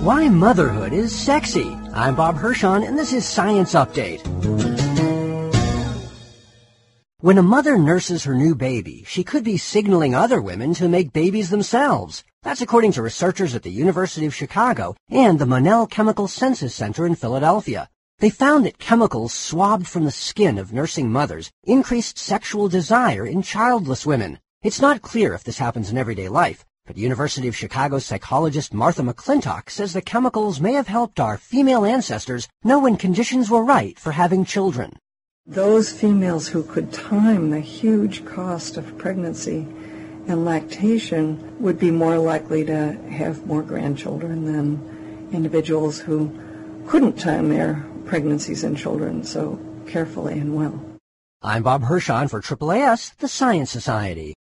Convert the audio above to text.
Why motherhood is sexy. I'm Bob Hirschon, and this is Science Update. When a mother nurses her new baby, she could be signaling other women to make babies themselves. That's according to researchers at the University of Chicago and the Monell Chemical Senses Center in Philadelphia. They found that chemicals swabbed from the skin of nursing mothers increased sexual desire in childless women. It's not clear if this happens in everyday life, but University of Chicago psychologist Martha McClintock says the chemicals may have helped our female ancestors know when conditions were right for having children. Those females who could time the huge cost of pregnancy and lactation would be more likely to have more grandchildren than individuals who couldn't time their pregnancies and children so carefully and well. I'm Bob Hirschon for AAAS, the Science Society.